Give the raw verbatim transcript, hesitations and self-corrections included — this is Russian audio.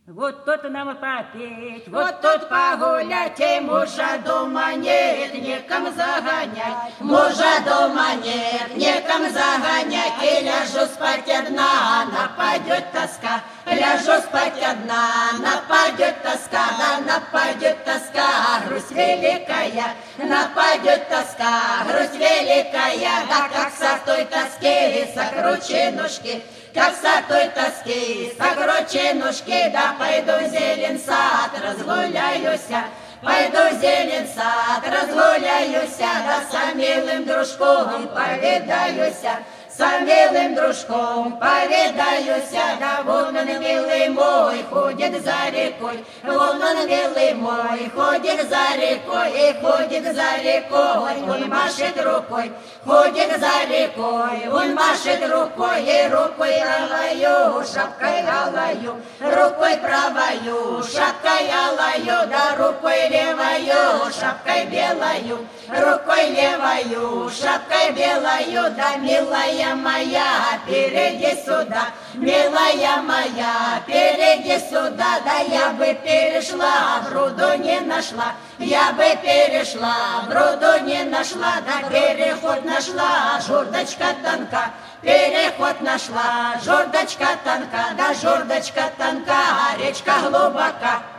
Вот тут нам попеть, вот тут погулять, и мужа дома нет, некому загонять. Мужа дома нет, некому загонять, и ляжу спать одна, нападет тоска. Ляжу спать одна, нападет тоска, да нападет тоска, грусть великая, нападет тоска, грусть великая, да как со той тоски сокручи ножки. Как с той тоски, сокручи ножки, да пойду в зелен сад, разгуляюся. Пойду в зелен сад, разгуляюся, да с милым дружком повидаюся. С милым дружком повидаюся, да вон он, милый мой, ходит за рекой. Вон он, милый мой, ходит за рекой, и ходит за рекой, он машет рукой. Ходит за рекой, он машет рукой, и рукой правою, шапкой алою. Рукой правою, шапкой алою, да рукой левою, шапкой белою. Рукой левою, шапкой белою, да милая моя, перейди сюда, милая моя, перейди сюда, да я бы перешла, бруду не нашла, я бы перешла, бруду не нашла, да переход нашла, журдочка тонка, переход нашла, журдочка тонка, да журдочка тонка, речка глубока.